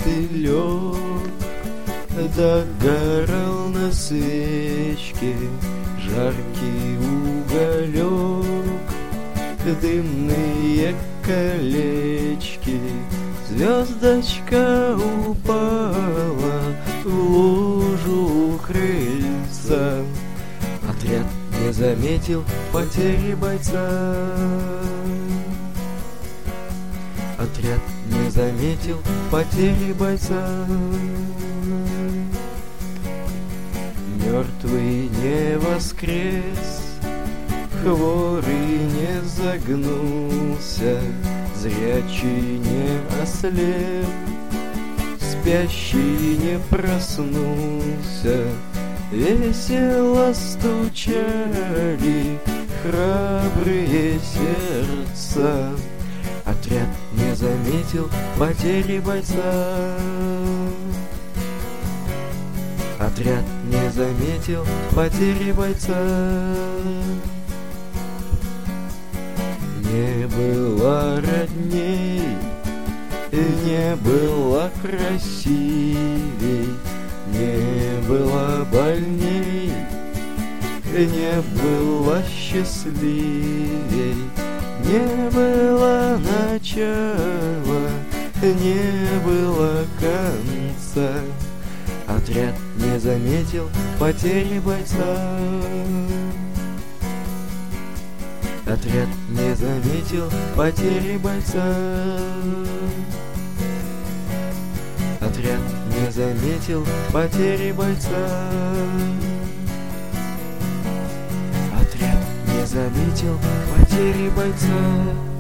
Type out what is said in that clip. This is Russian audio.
и лег, догорал на свечке жаркий уголек. Дымные колечки, звездочка упала в лужу у крыльца. Отряд не заметил потери бойца. Отряд не заметил потери бойца. Мертвый не воскрес, хворый не загнулся, зрячий не ослеп, спящий не проснулся. Весело стучали храбрые сердца. Отряд не заметил потери бойца. Отряд не заметил потери бойца. Не было родней, не было красивей, не было больней, не было счастливей, не было начала, не было конца. Отряд не заметил потери бойца. Отряд не заметил потери бойца. Отряд не заметил потери бойца. Отряд не заметил потери бойца.